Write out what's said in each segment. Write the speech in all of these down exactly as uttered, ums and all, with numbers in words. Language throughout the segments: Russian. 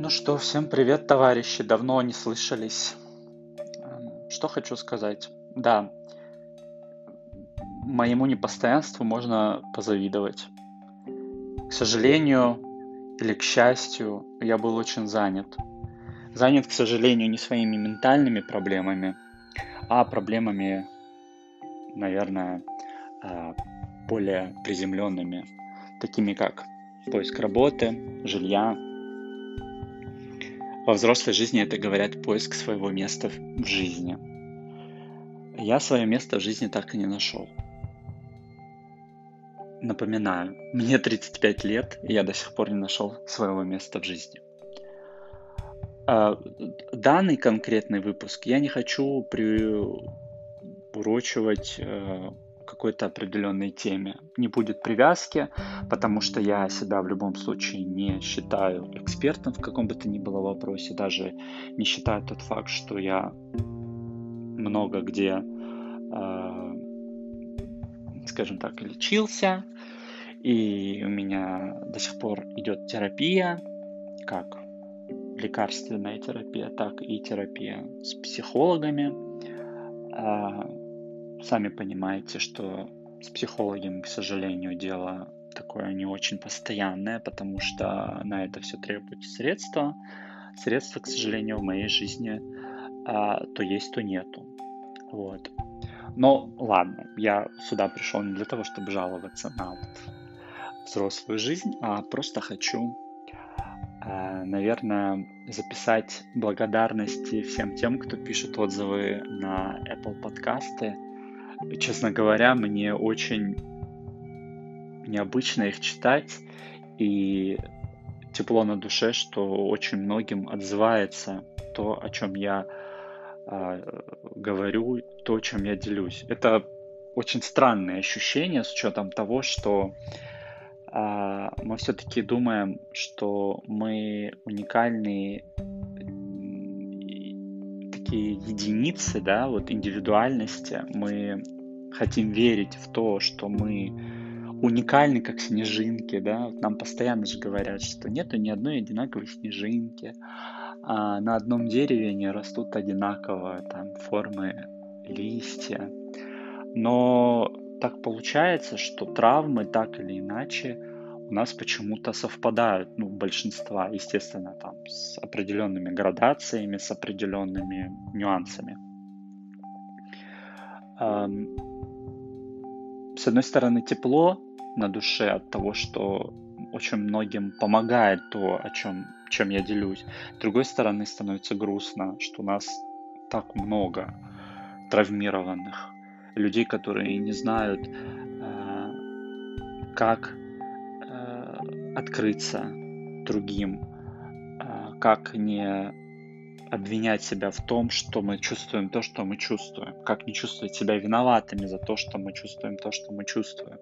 Ну что, всем привет, товарищи, давно не слышались. Эм, Что хочу сказать? Да, моему непостоянству можно позавидовать. К сожалению или к счастью, я был очень занят. Занят, к сожалению, не своими ментальными проблемами, а проблемами, наверное, а, более приземленными, такими как поиск работы, жилья. Во взрослой жизни это, говорят, поиск своего места в в жизни. Я свое место в жизни так и не нашел. Напоминаю, мне тридцать пять лет, и я до сих пор не нашел своего места в жизни. А, Данный конкретный выпуск я не хочу приурочивать э, какой-то определенной теме. Не будет привязки, потому что я себя в любом случае не считаю экспертом в каком бы то ни было вопросе, даже не считаю тот факт, что я много где, э, скажем так, лечился, и у меня до сих пор идет терапия, как лекарственная терапия, так и терапия с психологами. А, Сами понимаете, что с психологами, к сожалению, дело такое не очень постоянное, потому что на это все требуются средства. Средства, к сожалению, в моей жизни а, то есть, то нету. Вот. Но ладно, я сюда пришел не для того, чтобы жаловаться на вот взрослую жизнь, а просто хочу, а, наверное, записать благодарности всем тем, кто пишет отзывы на Apple подкасты. Честно говоря, мне очень необычно их читать, и тепло на душе, что очень многим отзывается то, о чем я а, говорю, то, о чем я делюсь. Это очень странное ощущение с учетом того, что а, мы все-таки думаем, что мы уникальные м, такие единицы, да, вот индивидуальности. Мы хотим верить в то, что мы уникальны, как снежинки, да. Вот нам постоянно же говорят, что нету ни одной одинаковой снежинки, а на одном дереве не растут одинаково там формы листья. Но так получается, что травмы так или иначе у нас почему-то совпадают, ну, большинства, естественно, там, с определенными градациями, с определенными нюансами. Ам, С одной стороны, тепло на душе от того, что очень многим помогает то, о чем, чем я делюсь. С другой стороны, становится грустно, что у нас так много травмированных людей, которые не знают, э, как э, открыться другим, э, как не обвинять себя в том, что мы чувствуем то, что мы чувствуем, как не чувствовать себя виноватыми за то, что мы чувствуем то, что мы чувствуем,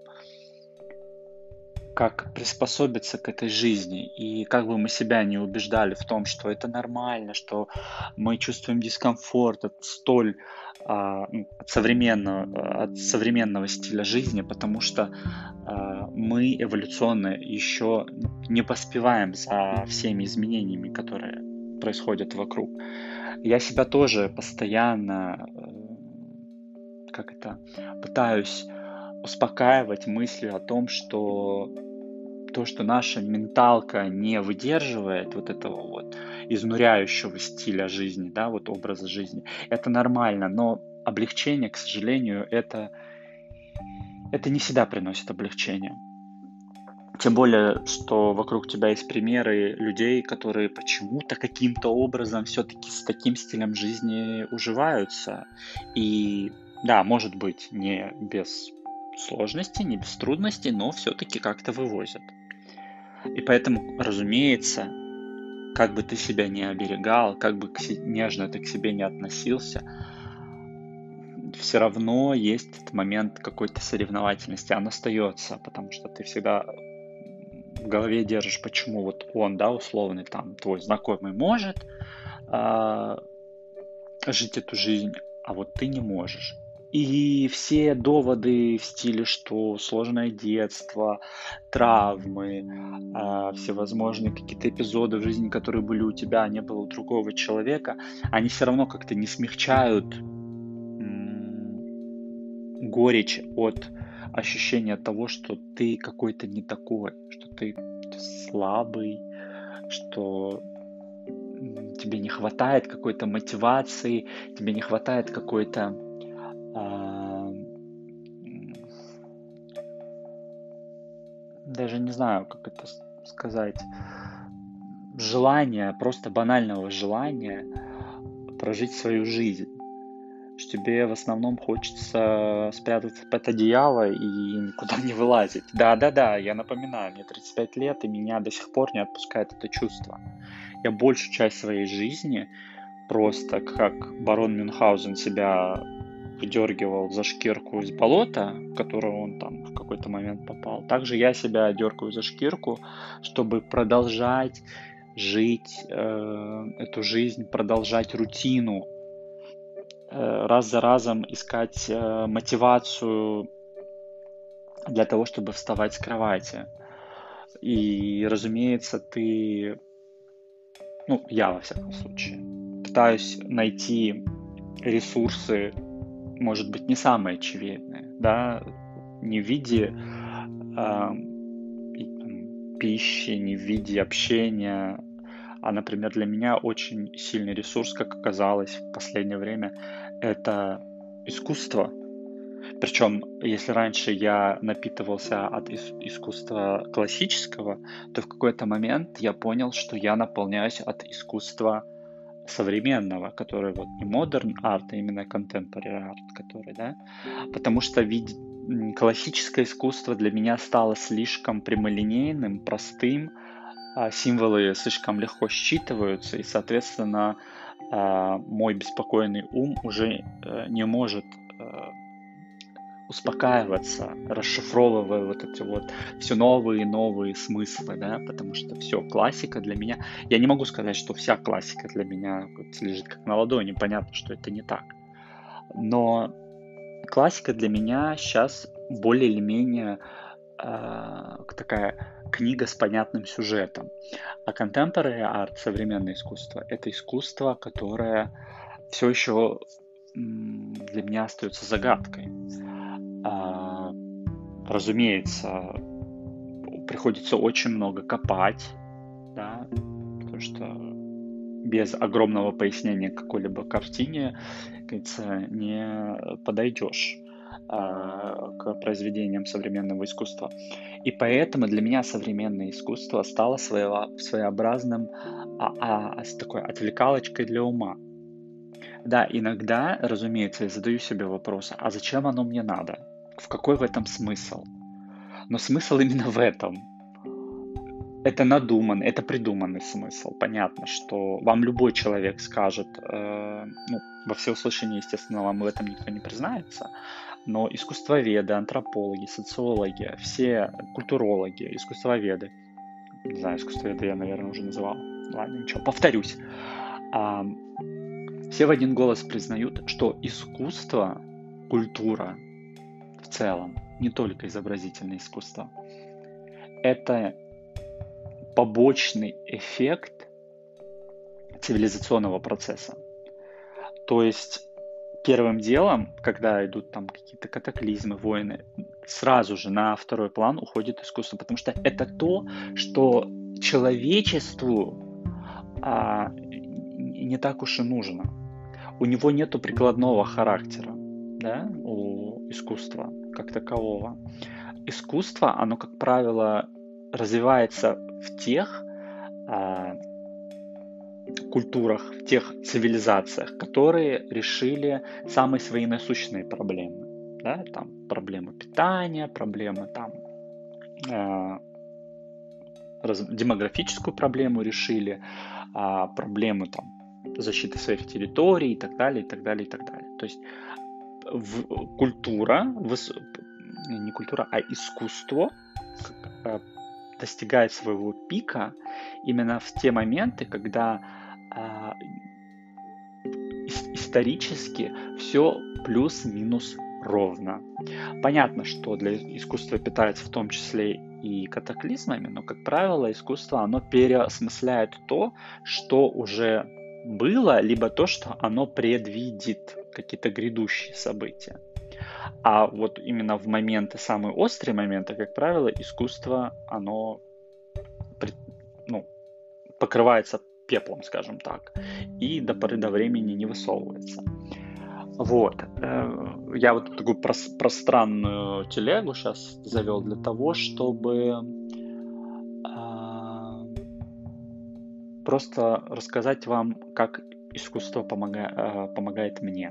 как приспособиться к этой жизни, и как бы мы себя не убеждали в том, что это нормально, что мы чувствуем дискомфорт от столь а, ну, от современного, от современного стиля жизни, потому что а, мы эволюционно еще не поспеваем за всеми изменениями, которые происходят вокруг. Я себя тоже постоянно, э, как это, пытаюсь успокаивать мыслью о том, что то, что наша менталка не выдерживает вот этого вот изнуряющего стиля жизни, да, вот образа жизни, это нормально, но облегчение, к сожалению, это, это не всегда приносит облегчение. Тем более, что вокруг тебя есть примеры людей, которые почему-то каким-то образом все-таки с таким стилем жизни уживаются. И да, может быть, не без сложностей, не без трудностей, но все-таки как-то вывозят. И поэтому, разумеется, как бы ты себя не оберегал, как бы нежно ты к себе не относился, все равно есть этот момент какой-то соревновательности, он остается, потому что ты всегда в голове держишь, почему вот он, да, условный там твой знакомый может а, жить эту жизнь, а вот ты не можешь. И все доводы в стиле, что сложное детство, травмы, а, всевозможные какие-то эпизоды в жизни, которые были у тебя, а не было у другого человека, они все равно как-то не смягчают м, горечь от ощущения того, что ты какой-то не такой, что ты слабый, что м, тебе не хватает какой-то мотивации, тебе не хватает какой-то а, м, даже не знаю, как это с- сказать, желания, просто банального желания прожить свою жизнь. Что тебе в основном хочется спрятаться под одеяло и никуда не вылазить. Да-да-да, я напоминаю, мне тридцать пять лет, и меня до сих пор не отпускает это чувство. Я большую часть своей жизни просто как барон Мюнхгаузен себя выдергивал за шкирку из болота, в которое он там в какой-то момент попал. Также я себя дергаю за шкирку, чтобы продолжать жить э, эту жизнь, продолжать рутину, э, раз за разом искать э, мотивацию для того, чтобы вставать с кровати. И, разумеется, ты, ну, я во всяком случае, пытаюсь найти ресурсы, может быть, не самые очевидные, да, не в виде а, и, там, пищи, не в виде общения, а, например, для меня очень сильный ресурс, как оказалось в последнее время, это искусство. Причем, если раньше я напитывался от ис- искусства классического, то в какой-то момент я понял, что я наполняюсь от искусства современного, который вот не modern art, а именно contemporary art, который, да, потому что вид... м, классическое искусство для меня стало слишком прямолинейным, простым, а символы слишком легко считываются, и, соответственно, а, мой беспокойный ум уже э, не может э, успокаиваться, расшифровывая вот эти вот все новые и новые смыслы, да, потому что все, классика для меня, я не могу сказать, что вся классика для меня вот лежит как на ладони, понятно, что это не так, но классика для меня сейчас более или менее а, такая книга с понятным сюжетом, а contemporary art, современное искусство, это искусство, которое все еще для меня остается загадкой. А, Разумеется, приходится очень много копать, да, потому что без огромного пояснения какой-либо картине, как говорится, не подойдешь а, к произведениям современного искусства. И поэтому для меня современное искусство стало своего, своеобразным а, а, с такой отвлекалочкой для ума. Да, иногда, разумеется, я задаю себе вопрос, а зачем оно мне надо? В какой в этом смысл? Но смысл именно в этом. Это надуман, это придуманный смысл. Понятно, что вам любой человек скажет, э, ну, во всеуслышание, естественно, вам в этом никто не признается, но искусствоведы, антропологи, социологи, все культурологи, искусствоведы, не знаю, искусствоведы я, наверное, уже называл, ладно, ничего, повторюсь, а, все в один голос признают, что искусство, культура в целом, не только изобразительное искусство, это побочный эффект цивилизационного процесса. То есть первым делом, когда идут там какие-то катаклизмы, войны, сразу же на второй план уходит искусство, потому что это то, что человечеству а, не так уж и нужно. У него нету прикладного характера, да, у искусства как такового. Искусство, оно, как правило, развивается в тех а, культурах, в тех цивилизациях, которые решили самые свои насущные проблемы. Да? Там проблемы питания, проблемы там, э, раз, демографическую проблему решили, э, проблемы там, защиты своих территорий и так далее, и так далее, и так далее. То есть в, культура, выс, не культура, а искусство э, достигает своего пика именно в те моменты, когда исторически все плюс-минус ровно. Понятно, что для искусства питается в том числе и катаклизмами, но, как правило, искусство, оно переосмысляет то, что уже было, либо то, что оно предвидит какие-то грядущие события. А вот именно в моменты, самые острые моменты, как правило, искусство, оно ну, покрывается пеплом, скажем так, и до поры до времени не высовывается. Вот. Я вот такую прос- пространную телегу сейчас завел для того, чтобы а, просто рассказать вам, как искусство помога- а, помогает мне.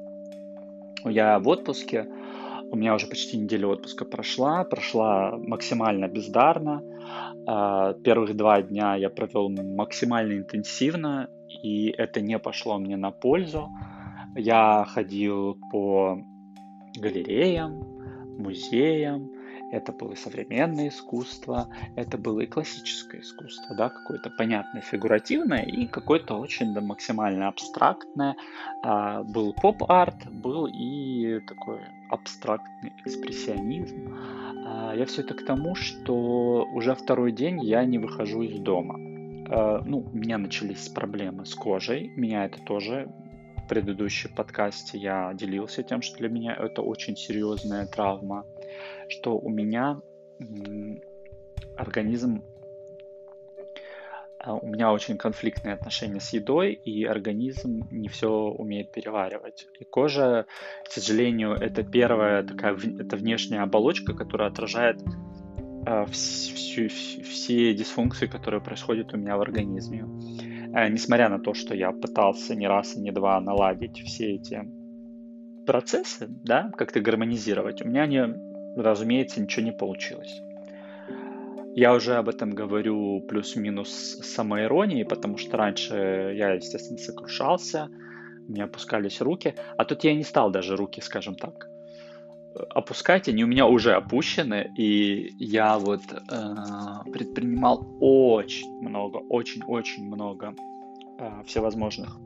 Я в отпуске, у меня уже почти неделя отпуска прошла, прошла максимально бездарно. А, Первых два дня я провел максимально интенсивно, и это не пошло мне на пользу. Я ходил по галереям, музеям, это было и современное искусство, это было и классическое искусство, да, какое-то понятное, фигуративное и какое-то очень да, максимально абстрактное. А, был поп-арт, был и такой абстрактный экспрессионизм. А, я все это к тому, что уже второй день я не выхожу из дома. А, ну, у меня начались проблемы с кожей, меня это тоже в предыдущем подкасте я делился тем, что для меня это очень серьезная травма, что у меня м, организм, а, у меня очень конфликтные отношения с едой, и организм не все умеет переваривать. И кожа, к сожалению, это первая такая, в- это внешняя оболочка, которая отражает а, вс- всю- вс- все дисфункции, которые происходят у меня в организме. Э, Несмотря на то, что я пытался не раз и не два наладить все эти процессы, да, как-то гармонизировать, у меня, не, разумеется, ничего не получилось. Я уже об этом говорю плюс-минус с самоиронией, потому что раньше я, естественно, сокрушался, у меня опускались руки, а тут я не стал даже руки, скажем так, э, опускать, они у меня уже опущены, и я вот э, предпринимал очень много, очень-очень много э, всевозможных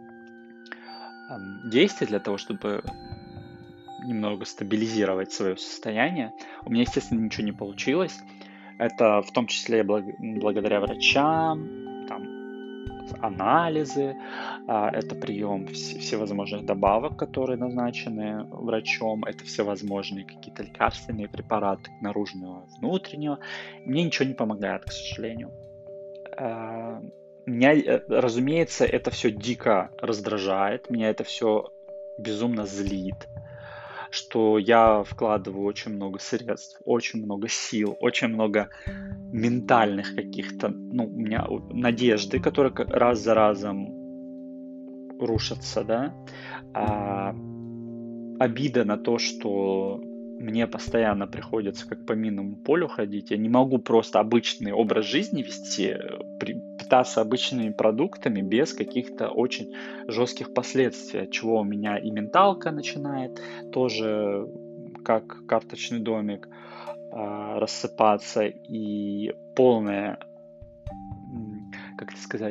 эм, действий для того, чтобы немного стабилизировать свое состояние. У меня, естественно, ничего не получилось. Это в том числе благ- благодаря врачам, там, анализы, а, это прием вс- всевозможных добавок, которые назначены врачом, это всевозможные какие-то лекарственные препараты наружного, внутреннего. Мне ничего не помогает, к сожалению. А, Меня, э, разумеется, это все дико раздражает, меня это все безумно злит, что я вкладываю очень много средств, очень много сил, очень много ментальных каких-то, ну, у меня надежды, которые раз за разом рушатся, да, а, обида на то, что мне постоянно приходится как по минному полю ходить. Я не могу просто обычный образ жизни вести, при- питаться обычными продуктами без каких-то очень жестких последствий, от чего у меня и менталка начинает тоже как карточный домик а, рассыпаться, и полное, м, как это сказать,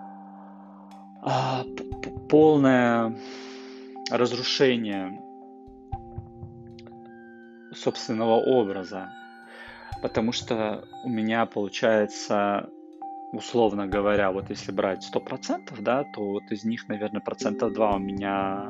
а, п- п- полное разрушение собственного образа. Потому что у меня получается, условно говоря, вот если брать сто процентов, да, то вот из них, наверное, процентов два у меня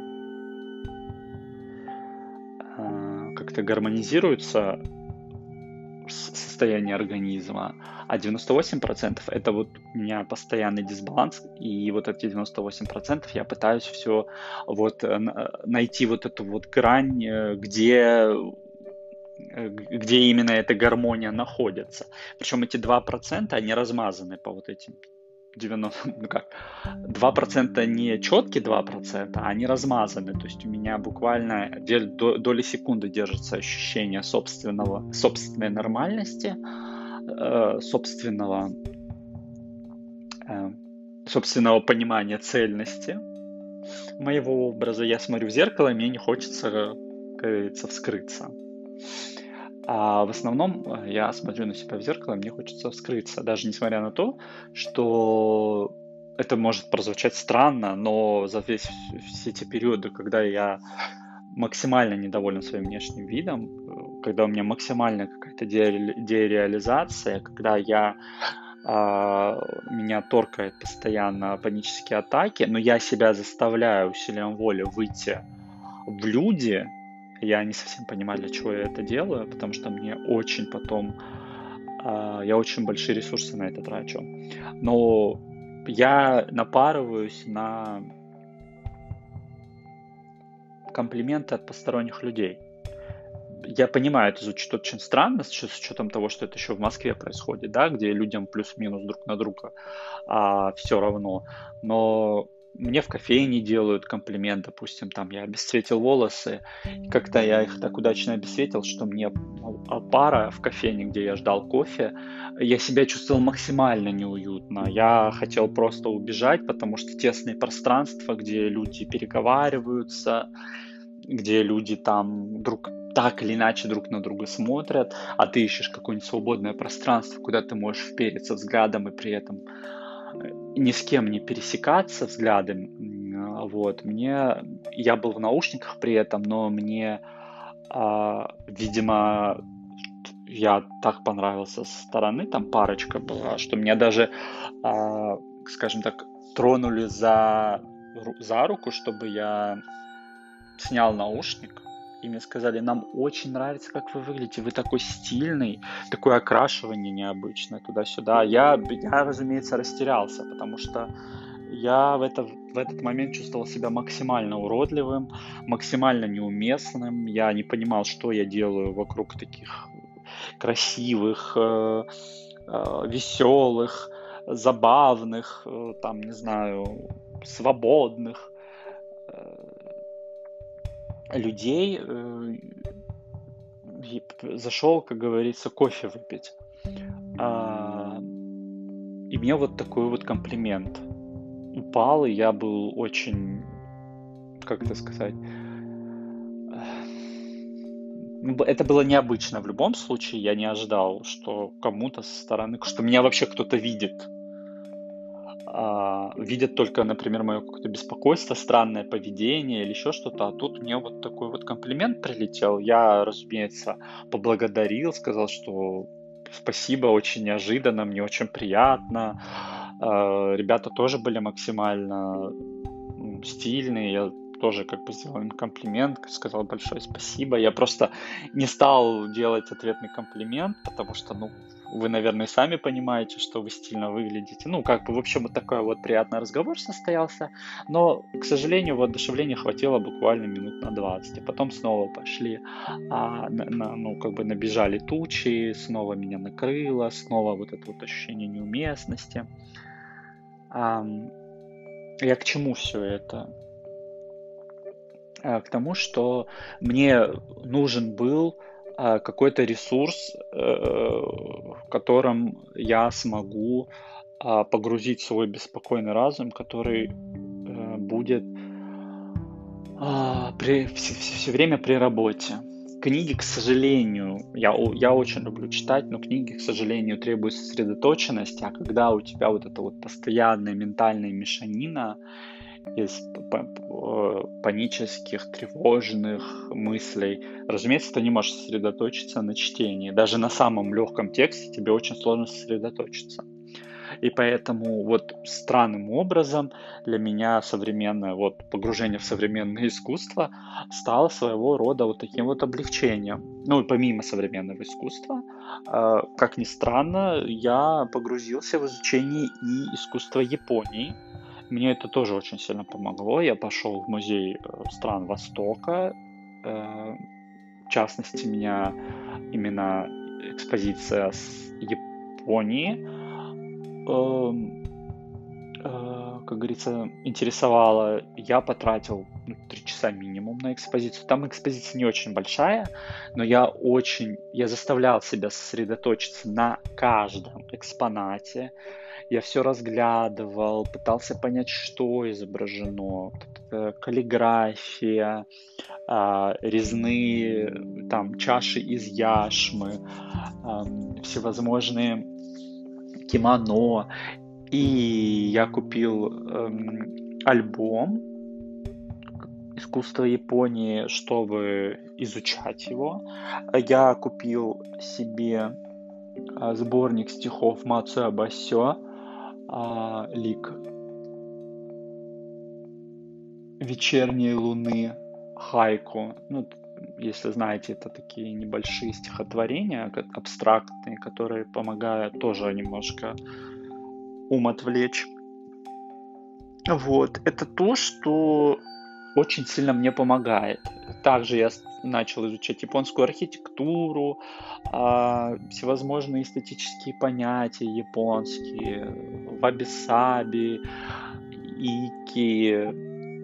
а, как-то гармонизируется с- состояние организма, а девяносто восемь процентов это вот у меня постоянный дисбаланс, и вот эти девяносто восемь процентов я пытаюсь все вот э, н- найти вот эту вот грань, э, где э, где именно эта гармония находится. Причем эти два процента, они размазаны по вот этим девяноста, ну как, два процента не четкие два процента, а они размазаны. То есть у меня буквально дел- до- доли секунды держится ощущение собственного, собственной нормальности, э, собственного, э, собственного понимания цельности моего образа. Я смотрю в зеркало, и мне не хочется, как говорится, вскрыться. А в основном э, я смотрю на себя в зеркало, и мне хочется вскрыться, даже несмотря на то, что это может прозвучать странно, но за весь, все эти периоды, когда я максимально недоволен своим внешним видом, э, когда у меня максимальная какая-то дере- дереализация, когда я а, меня торкает постоянно панические атаки, но я себя заставляю усилием воли выйти в люди. Я не совсем понимаю, для чего я это делаю, потому что мне очень потом, а, я очень большие ресурсы на это трачу. Но я напарываюсь на комплименты от посторонних людей. Я понимаю, это звучит очень странно с с учетом того, что это еще в Москве происходит, да, где людям плюс-минус друг на друга а, все равно. Но мне в кофейне делают комплимент, допустим, там я обесцветил волосы, и как-то я их так удачно обесцветил, что мне а, пара в кофейне, где я ждал кофе, я себя чувствовал максимально неуютно. Я хотел просто убежать, потому что тесные пространства, где люди переговариваются, где люди там друг так или иначе друг на друга смотрят, а ты ищешь какое-нибудь свободное пространство, куда ты можешь впериться взглядом и при этом э, ни с кем не пересекаться взглядом. М, а, Вот, мне, я был в наушниках при этом, но мне, а, видимо, я так понравился со стороны, там парочка была, что меня даже, а, скажем так, тронули за, ру- за руку, чтобы я снял наушник, и мне сказали, нам очень нравится, как вы выглядите, вы такой стильный, такое окрашивание необычное туда-сюда. Я, я, разумеется, растерялся, потому что я в, это, в этот момент чувствовал себя максимально уродливым, максимально неуместным. Я не понимал, что я делаю вокруг таких красивых, э, э, веселых, забавных, э, там, не знаю, свободных э, людей, э, и п- зашел, как говорится, кофе выпить. А, и мне вот такой вот комплимент упал, и я был очень, как это сказать, ну, б- это было необычно в любом случае. Я не ожидал, что кому-то со стороны, что меня вообще кто-то видит. А, видят только, например, мое какое-то беспокойство, странное поведение или еще что-то, а тут мне вот такой вот комплимент прилетел. Я, разумеется, поблагодарил, сказал, что спасибо, очень неожиданно, мне очень приятно. А, Ребята тоже были максимально м, стильные, я тоже как бы сделал им комплимент, сказал большое спасибо. Я просто не стал делать ответный комплимент, потому что, ну, вы, наверное, сами понимаете, что вы стильно выглядите. Ну, как бы, в общем, вот такой вот приятный разговор состоялся. Но, к сожалению, воодушевления хватило буквально минут на двадцать. И потом снова пошли, а, на- на- ну, как бы набежали тучи, снова меня накрыло, снова вот это вот ощущение неуместности. Ам, я к чему все это? А, К тому, что мне нужен был а, какой-то ресурс, э, в котором я смогу а, погрузить свой беспокойный разум, который э, будет а, при, все, все время при работе. Книги, к сожалению, я, о- я очень люблю читать, но книги, к сожалению, требуют сосредоточенности, а когда у тебя вот эта вот постоянная ментальная мешанина, из п- п- панических, тревожных мыслей. Разумеется, ты не можешь сосредоточиться на чтении. Даже на самом легком тексте тебе очень сложно сосредоточиться. И поэтому вот странным образом для меня современное вот погружение в современное искусство стало своего рода вот таким вот облегчением. Ну и помимо современного искусства, э, как ни странно, я погрузился в изучение и искусства Японии. Мне это тоже очень сильно помогло. Я пошел в музей э, стран Востока. Э, В частности, меня именно экспозиция с Японии эм, э, как говорится, интересовало. Я потратил ну, три часа минимум на экспозицию. Там экспозиция не очень большая, но я очень, я заставлял себя сосредоточиться на каждом экспонате. Я все разглядывал, пытался понять, что изображено. Вот эта каллиграфия, а, резные там чаши из яшмы, ам, всевозможные кимоно. И я купил эм, альбом искусства Японии, чтобы изучать его. Я купил себе а, сборник стихов Мацуэ Басё, а, «Лик вечерней луны», хайку. Ну, т- если знаете, это такие небольшие стихотворения, ка- абстрактные, которые помогают тоже немножко ум отвлечь. Вот, это то, что очень сильно мне помогает. Также я с- начал изучать японскую архитектуру, а, всевозможные эстетические понятия японские, ваби-саби, ики,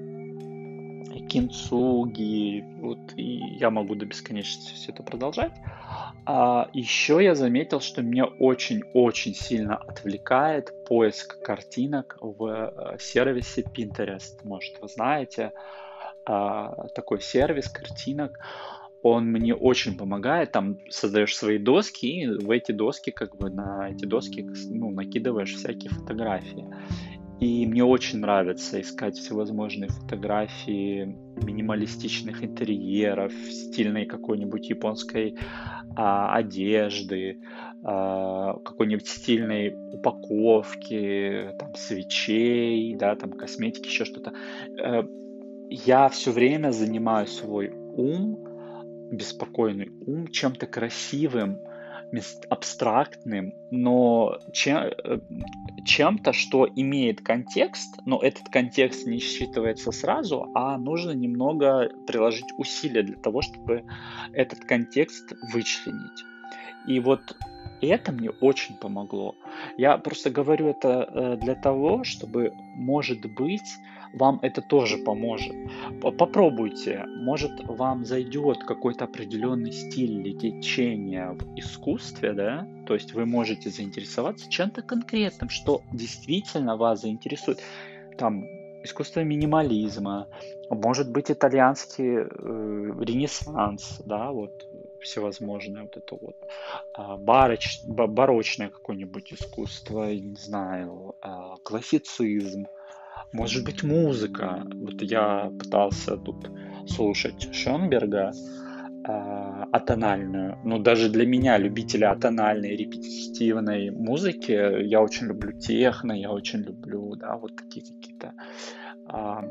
кинцуги, вот, и я могу до бесконечности все это продолжать. А еще я заметил, что меня очень-очень сильно отвлекает поиск картинок в э, сервисе Pinterest. Может, вы знаете, а, такой сервис картинок. Он мне очень помогает. Там создаешь свои доски, и в эти доски, как бы на эти доски, ну, накидываешь всякие фотографии. И мне очень нравится искать всевозможные фотографии минималистичных интерьеров, стильной какой-нибудь японской а, одежды, а, какой-нибудь стильной упаковки, там, свечей, да, там, косметики, еще что-то. Э, Я все время занимаю свой ум, беспокойный ум, чем-то красивым, мес- абстрактным, но чем, э, чем-то, что имеет контекст, но этот контекст не считывается сразу, а нужно немного приложить усилия для того, чтобы этот контекст вычленить. И вот это мне очень помогло. Я просто говорю это э, для того, чтобы, может быть, вам это тоже поможет. П- Попробуйте, может, вам зайдет какой-то определенный стиль или течение в искусстве, да, то есть вы можете заинтересоваться чем-то конкретным, что действительно вас заинтересует. Там искусство минимализма, может быть, итальянский э, ренессанс, да, вот всевозможное вот это вот а, бароч, ба- барочное какое-нибудь искусство, я не знаю, а, классицизм, может быть, музыка. Вот я пытался тут слушать Шонберга, а, атональную. Ну, даже для меня, любителя атональной, репетитивной музыки, я очень люблю техно, я очень люблю, да, вот такие какие-то а,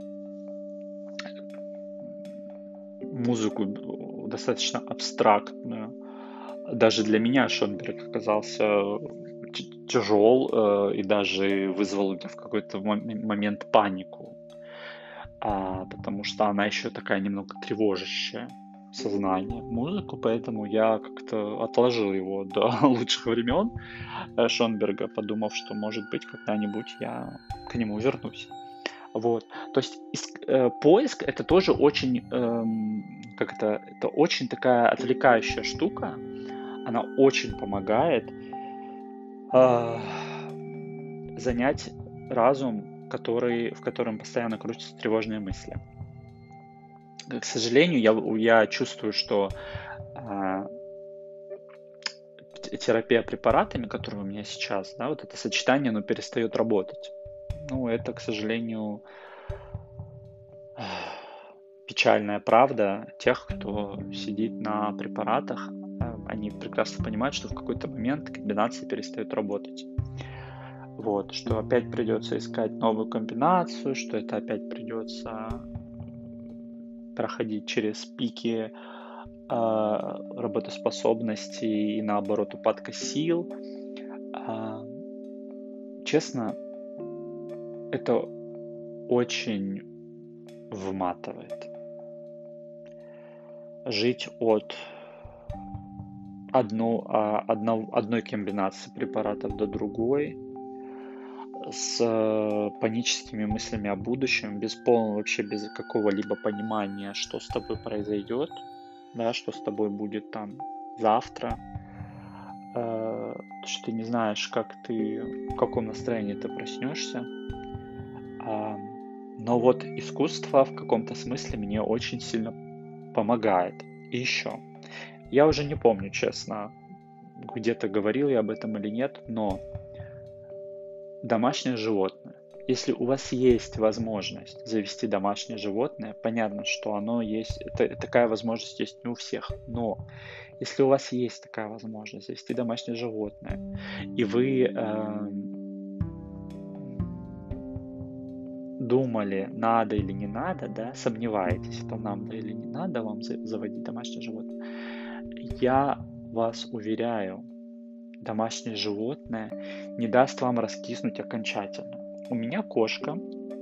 музыку достаточно абстрактную. Даже для меня Шонберг оказался тяжел э, и даже вызвал у меня в какой-то мом- момент панику, а, потому что она еще такая немного тревожащая сознание музыку, поэтому я как-то отложил его до лучших времен э, Шонберга, подумав, что, может быть, когда-нибудь я к нему вернусь. Вот. То есть иск- э, поиск это тоже очень, эм, как это, это очень такая отвлекающая штука. Она очень помогает а, занять разум, который, в котором постоянно крутятся тревожные мысли. К сожалению, я, я чувствую, что а, терапия препаратами, которые у меня сейчас, да, вот это сочетание, оно перестает работать. Ну, это, к сожалению, печальная правда тех, кто сидит на препаратах. Э, Они прекрасно понимают, что в какой-то момент комбинации перестают работать. Вот, что опять придется искать новую комбинацию, что это опять придется проходить через пики а, работоспособности и наоборот упадка сил. А, честно, это очень вматывает. Жить от одну, а, одно- одной комбинации препаратов до другой, с э, паническими мыслями о будущем, без полного, вообще без какого-либо понимания, что с тобой произойдет, да, что с тобой будет там завтра, э, что ты не знаешь, как ты, в каком настроении ты проснешься. А, но вот искусство в каком-то смысле мне очень сильно помогает. И еще, я уже не помню, честно, где-то говорил я об этом или нет, но домашнее животное. Если у вас есть возможность завести домашнее животное, понятно, что оно есть, это, такая возможность есть не у всех, но если у вас есть такая возможность завести домашнее животное, и вы э, думали, надо или не надо, да, сомневаетесь в том, надо или не надо вам за- заводить домашнее животное, я вас уверяю, домашнее животное не даст вам раскиснуть окончательно. У меня кошка,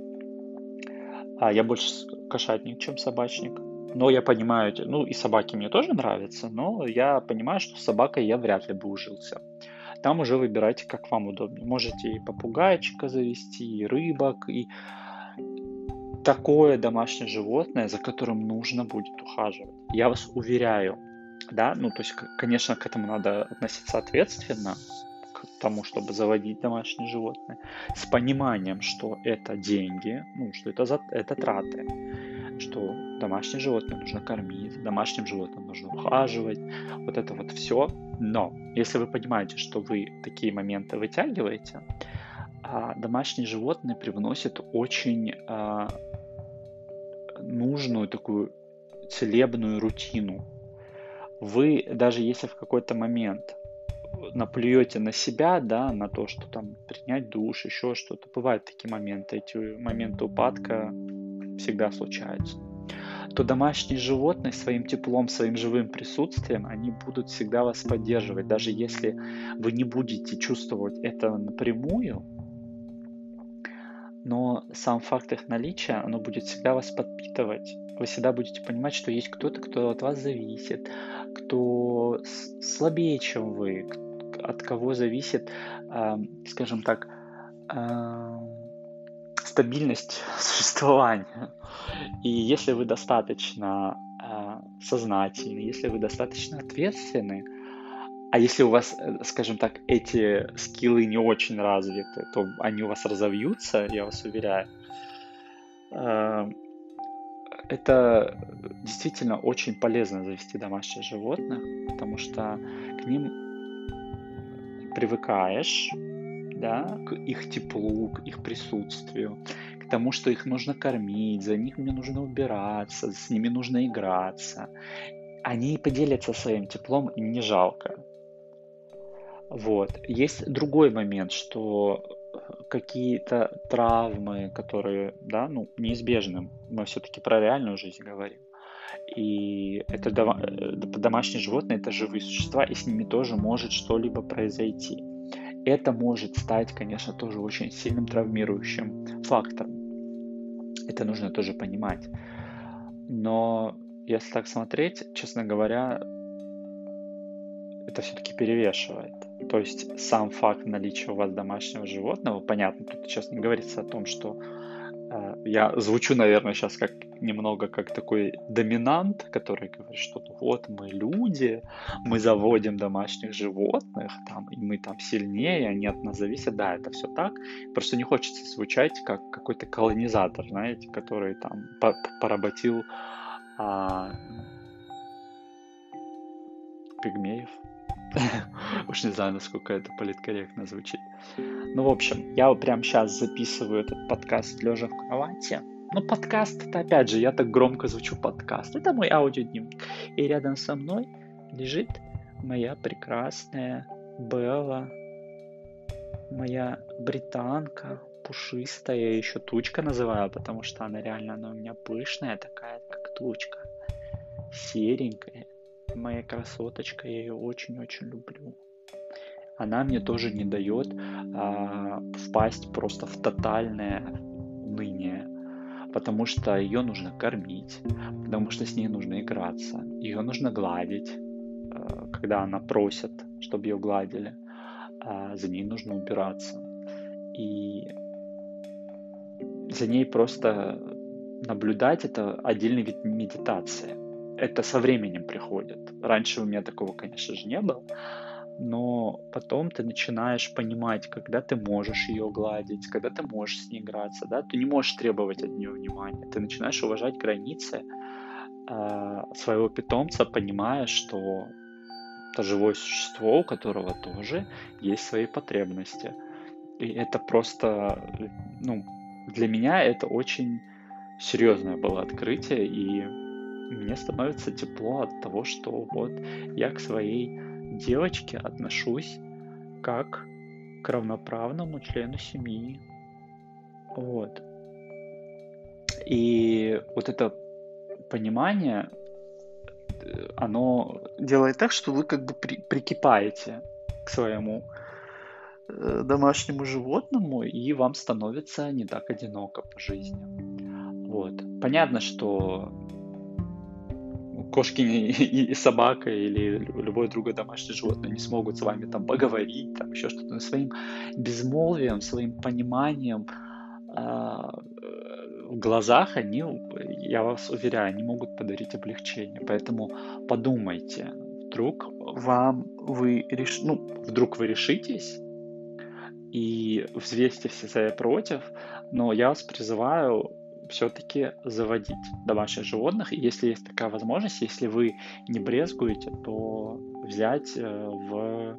а я больше с- кошатник, чем собачник. Но я понимаю, те- ну и собаки мне тоже нравятся, но я понимаю, что с собакой я вряд ли бы ужился. Там уже выбирайте, как вам удобнее. Можете и попугайчика завести, и рыбок, и такое домашнее животное, за которым нужно будет ухаживать. Я вас уверяю, да, ну то есть, к- конечно, к этому надо относиться ответственно, к тому, чтобы заводить домашнее животное, с пониманием, что это деньги, ну, что это, за, это траты, что домашнее животное нужно кормить, за домашним животным нужно ухаживать, вот это вот все. Но если вы понимаете, что вы такие моменты вытягиваете, а домашние животные привносят очень а, нужную такую целебную рутину. Вы, даже если в какой-то момент наплюете на себя, да, на то, что там принять душ, еще что-то, бывают такие моменты, эти моменты упадка всегда случаются, то домашние животные своим теплом, своим живым присутствием, они будут всегда вас поддерживать. Даже если вы не будете чувствовать это напрямую, но сам факт их наличия, оно будет всегда вас подпитывать. Вы всегда будете понимать, что есть кто-то, кто от вас зависит, кто слабее, чем вы, от кого зависит, скажем так, стабильность существования. И если вы достаточно сознательны, если вы достаточно ответственны, а если у вас, скажем так, эти скиллы не очень развиты, то они у вас разовьются, я вас уверяю. Это действительно очень полезно завести домашних животных, потому что к ним привыкаешь, да, к их теплу, к их присутствию, к тому, что их нужно кормить, за ними нужно убираться, с ними нужно играться. Они поделятся своим теплом, им не жалко. Вот. Есть другой момент, что какие-то травмы, которые, да, ну, неизбежны, мы все-таки про реальную жизнь говорим. И это дома- э, домашние животные, это живые существа, и с ними тоже может что-либо произойти. Это может стать, конечно, тоже очень сильным травмирующим фактором. Это нужно тоже понимать. Но если так смотреть, честно говоря, это все-таки перевешивает. То есть сам факт наличия у вас домашнего животного, понятно, тут сейчас не говорится о том, что э, я звучу, наверное, сейчас как немного как такой доминант, который говорит, что ну вот мы люди, мы заводим домашних животных, там, и мы там сильнее, они от нас зависят. Да, это все так. Просто не хочется звучать как какой-то колонизатор, знаете, который там по- поработил а, пигмеев. Уж не знаю, насколько это политкорректно звучит. Ну, в общем, я вот прямо сейчас записываю этот подкаст лежа в кровати. Ну, подкаст, это опять же, я так громко звучу подкаст. Это мой аудиодневник. И рядом со мной лежит моя прекрасная Белла, моя британка, пушистая, я еще тучка называю, потому что она реально, она у меня пышная такая, как тучка, серенькая. Моя красоточка, я ее очень-очень люблю. Она мне тоже не дает а, впасть просто в тотальное уныние, потому что ее нужно кормить, потому что с ней нужно играться, ее нужно гладить, а, когда она просит, чтобы ее гладили, а за ней нужно убираться. И за ней просто наблюдать — это отдельный вид медитации. Это со временем приходит. Раньше у меня такого, конечно же, не было. Но потом ты начинаешь понимать, когда ты можешь ее гладить, когда ты можешь с ней играться, да, ты не можешь требовать от нее внимания, ты начинаешь уважать границы э, своего питомца, понимая, что это живое существо, у которого тоже есть свои потребности. И это просто, ну, для меня это очень серьезное было открытие, и мне становится тепло от того, что вот я к своей девочке отношусь как к равноправному члену семьи. Вот. И вот это понимание, э, оно делает так, что вы как бы при- прикипаете к своему э, домашнему животному, и вам становится не так одиноко по жизни. Вот. Понятно, что кошки и и собака или лю- любое другое домашнее животное не смогут с вами там поговорить, там еще что-то, но своим безмолвием, своим пониманием а, э, в глазах они, я вас уверяю, они могут подарить облегчение. Поэтому подумайте, вдруг вам вы реш... ну, вдруг вы решитесь и взвесьте все за и против, но я вас призываю все-таки заводить домашних животных. И если есть такая возможность, если вы не брезгуете, то взять э, в,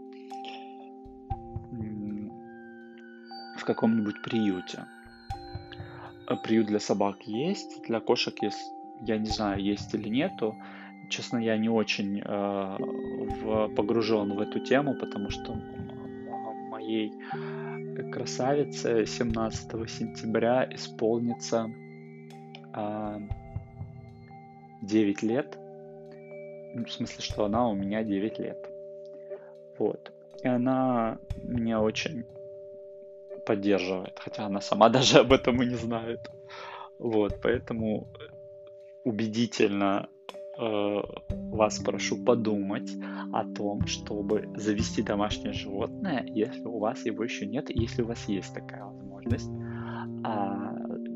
м, в каком-нибудь приюте. Э, Приют для собак есть, для кошек есть, я не знаю, есть или нету. Честно, я не очень э, в- погружен в эту тему, потому что м- моей красавице семнадцатого сентября исполнится а, девять лет. Ну, в смысле, что она у меня девять лет. Вот. И она меня очень поддерживает, хотя она сама даже об этом и не знает. Вот, поэтому убедительно э, вас прошу подумать о том, чтобы завести домашнее животное, если у вас его еще нет, и если у вас есть такая возможность, а,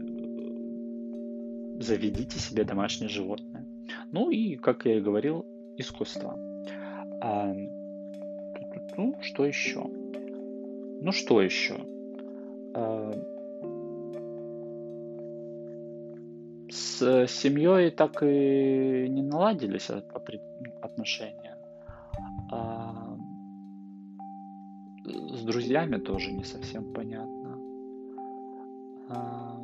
заведите себе домашнее животное. Ну и, как я и говорил, искусство. А, ну, что еще? Ну, что еще? А, с семьей так и не наладились от- опре- отношения. А с друзьями тоже не совсем понятно. А,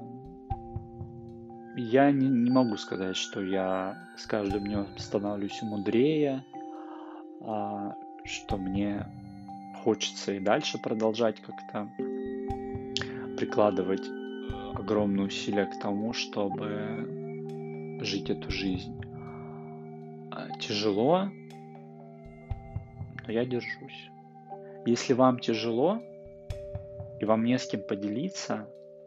я не, не могу сказать, что я с каждым днем становлюсь мудрее, а, что мне хочется и дальше продолжать как-то прикладывать огромные усилия к тому, чтобы жить эту жизнь. А, Тяжело, но я держусь. Если вам тяжело и вам не с кем поделиться,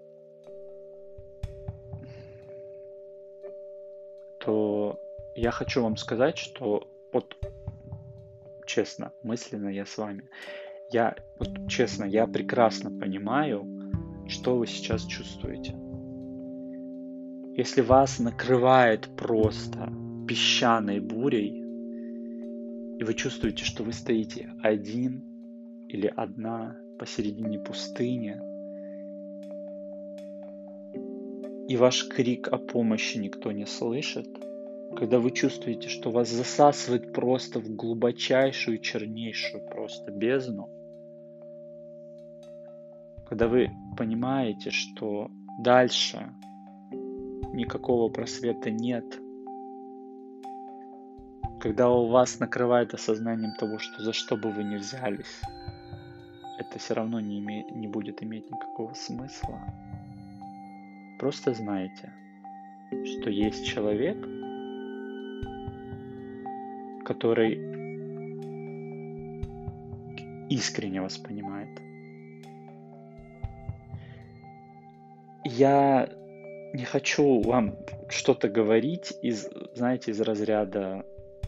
то я хочу вам сказать, что вот честно, мысленно я с вами. Я, вот честно, я прекрасно понимаю, что вы сейчас чувствуете. Если вас накрывает просто песчаной бурей, и вы чувствуете, что вы стоите один или одна посередине пустыни, и ваш крик о помощи никто не слышит, когда вы чувствуете, что вас засасывает просто в глубочайшую, чернейшую просто бездну, когда вы понимаете, что дальше никакого просвета нет, когда у вас накрывает осознанием того, что за что бы вы ни взялись, это все равно не, име... не будет иметь никакого смысла. Просто знайте, что есть человек, который искренне вас понимает. Я не хочу вам что-то говорить из, знаете, из разряда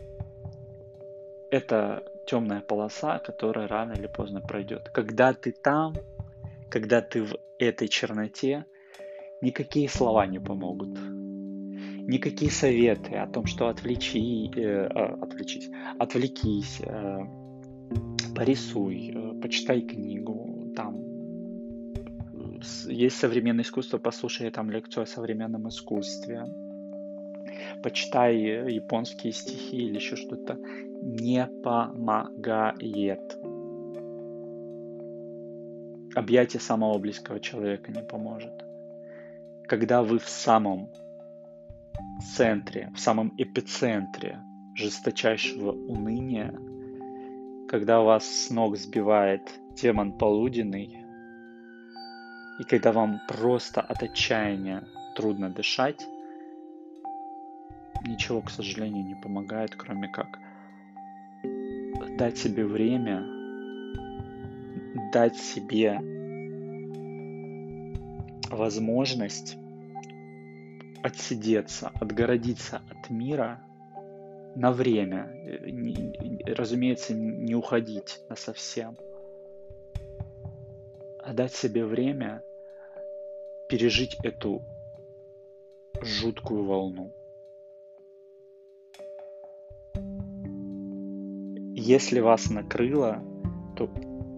это темная полоса, которая рано или поздно пройдет. Когда ты там, когда ты в этой черноте, никакие слова не помогут. Никакие советы о том, что отвлечи, э, а, отвлечись, отвлекись, э, порисуй, э, почитай книгу, там с- есть современное искусство, послушай там лекцию о современном искусстве, почитай э, японские стихи или еще что-то, не помогает. объятие самого близкого человека не поможет. Когда вы в самом центре, в самом эпицентре жесточайшего уныния, когда вас с ног сбивает демон полуденный, и когда вам просто от отчаяния трудно дышать, ничего, к сожалению, не помогает, кроме как дать себе время, дать себе возможность отсидеться, отгородиться от мира на время. Разумеется, не уходить насовсем, а дать себе время пережить эту жуткую волну. Если вас накрыло, то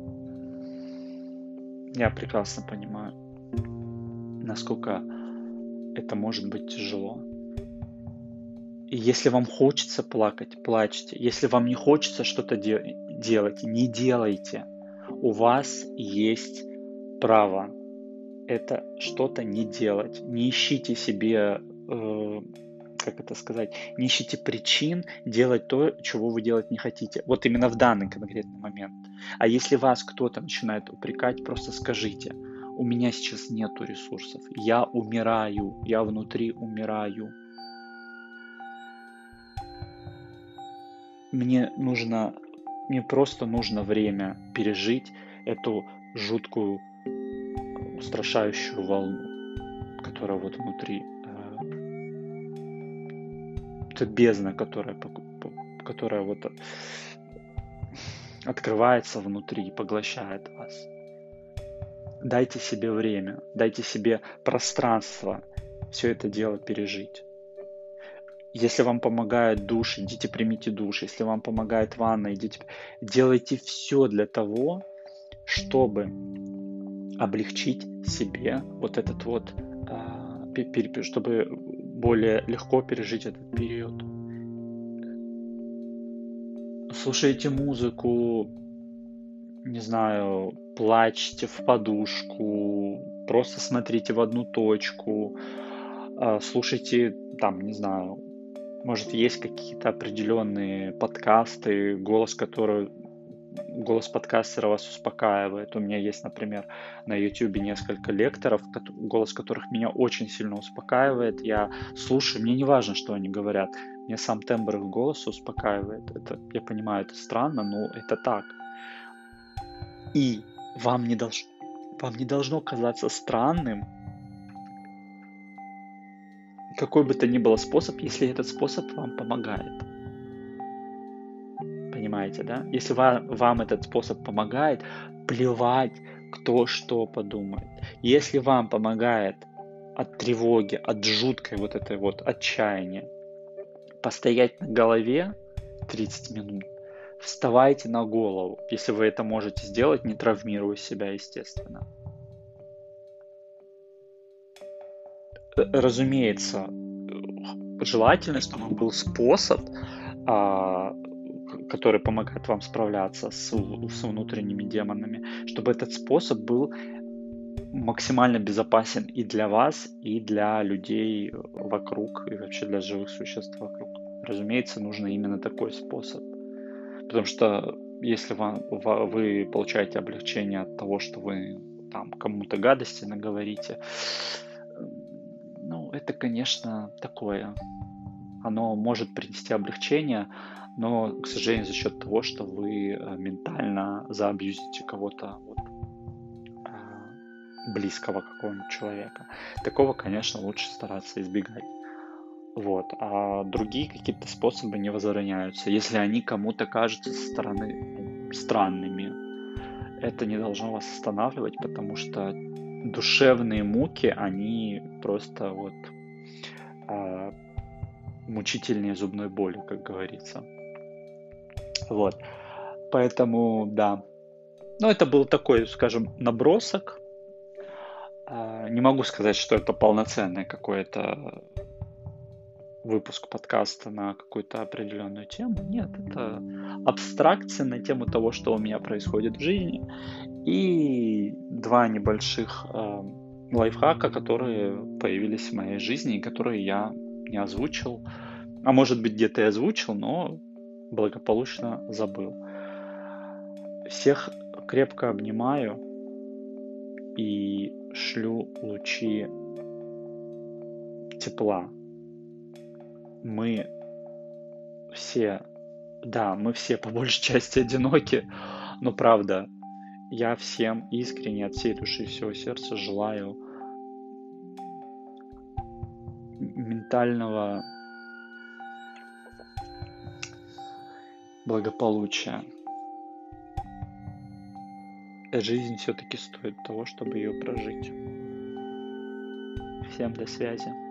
я прекрасно понимаю, насколько это может быть тяжело. И если вам хочется плакать, плачьте. Если вам не хочется что-то де- делать, не делайте. У вас есть право это что-то не делать. Не ищите себе, э, как это сказать, не ищите причин делать то, чего вы делать не хотите. Вот именно в данный конкретный момент. А если вас кто-то начинает упрекать, просто скажите: у меня сейчас нету ресурсов, я умираю, я внутри умираю. Мне нужно, мне просто нужно время пережить эту жуткую, устрашающую волну, которая вот внутри, это бездна, которая, которая вот открывается внутри и поглощает вас. Дайте себе время, дайте себе пространство все это дело пережить. Если вам помогает душ, идите примите душ. Если вам помогает ванна, идите. Делайте все для того, чтобы облегчить себе вот этот вот, чтобы более легко пережить этот период. Слушайте музыку, не знаю, плачьте в подушку, просто смотрите в одну точку, слушайте, там, не знаю, может, есть какие-то определенные подкасты, голос, который, голос подкастера вас успокаивает. У меня есть, например, на YouTube несколько лекторов, голос которых меня очень сильно успокаивает. Я слушаю, мне не важно, что они говорят, мне сам тембр их голоса успокаивает. Это, я понимаю, это странно, но это так. И вам не, долж... вам не должно казаться странным какой бы то ни было способ, если этот способ вам помогает. Понимаете, да? Если вам, вам этот способ помогает, плевать, кто что подумает. Если вам помогает от тревоги, от жуткой вот этой вот отчаяния постоять на голове тридцать минут, вставайте на голову, если вы это можете сделать, не травмируя себя, естественно. Разумеется, желательно, чтобы был способ, который помогает вам справляться с, с внутренними демонами, чтобы этот способ был максимально безопасен и для вас, и для людей вокруг, и вообще для живых существ вокруг. Разумеется, нужно именно такой способ. Потому что если вам, вы получаете облегчение от того, что вы там кому-то гадости наговорите, ну, это, конечно, такое. Оно может принести облегчение, но, к сожалению, за счет того, что вы ментально заабьюзите кого-то вот, близкого какого-нибудь человека. Такого, конечно, лучше стараться избегать. Вот. А другие какие-то способы не возбраняются. Если они кому-то кажутся со стороны странными, это не должно вас останавливать, потому что душевные муки, они просто вот а, мучительнее зубной боли, как говорится. Вот. Поэтому, да. Ну, это был такой, скажем, набросок. А, не могу сказать, что это полноценный какой-то выпуск подкаста на какую-то определенную тему. Нет, это абстракция на тему того, что у меня происходит в жизни. И два небольших э, лайфхака, которые появились в моей жизни и которые я не озвучил. А может быть, где-то и озвучил, но благополучно забыл. Всех крепко обнимаю и шлю лучи тепла. Мы все, да, мы все по большей части одиноки, но правда, я всем искренне от всей души и всего сердца желаю ментального благополучия. Жизнь все-таки стоит того, чтобы ее прожить. Всем до связи.